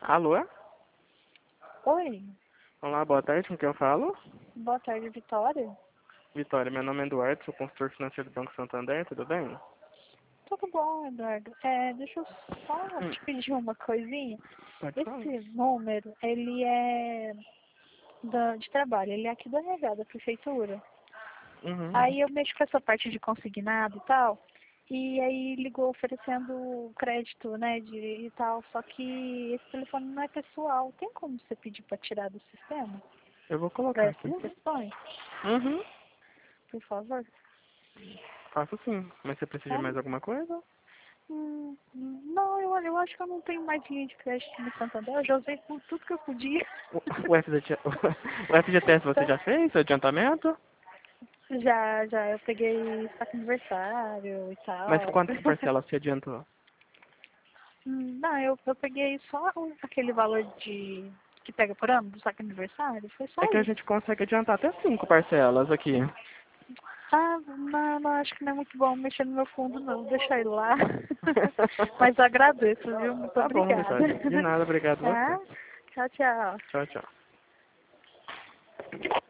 Alô? Oi, Olá, boa tarde, com quem eu falo? boa tarde, Vitória. Vitória, meu nome é Eduardo, sou consultor financeiro do Banco Santander, tudo bem? Tudo bom, Eduardo? Deixa eu só te pedir uma coisinha. Pode falar. Esse número, ele é de trabalho, ele é aqui do RH, da prefeitura. Uhum. Aí eu mexo com essa parte de consignado e tal, e aí ligou oferecendo crédito, né, e tal, só que esse telefone não é pessoal. Tem como você pedir para tirar do sistema? Eu vou Para colocar aqui. essas questões, Uhum. por favor? Faço sim, mas você precisa de Tá? mais alguma coisa? Não, eu acho que eu não tenho mais linha de crédito no Santander. Eu já usei por tudo que eu podia. O FGTS, o FGTS você já fez, o adiantamento? Já, eu peguei saco aniversário e Mas tal. quantas parcelas você adiantou? Não, eu peguei só aquele valor que pega por ano do saco aniversário. Foi só É que a isso. gente consegue adiantar até 5 parcelas aqui. Não, acho que não é muito bom mexer no meu fundo, não. Deixa ele lá. Mas eu agradeço, viu? Muito Tá bom, obrigada. Vitória. De nada, obrigado a você. Tá? Tchau, tchau. Tchau, tchau.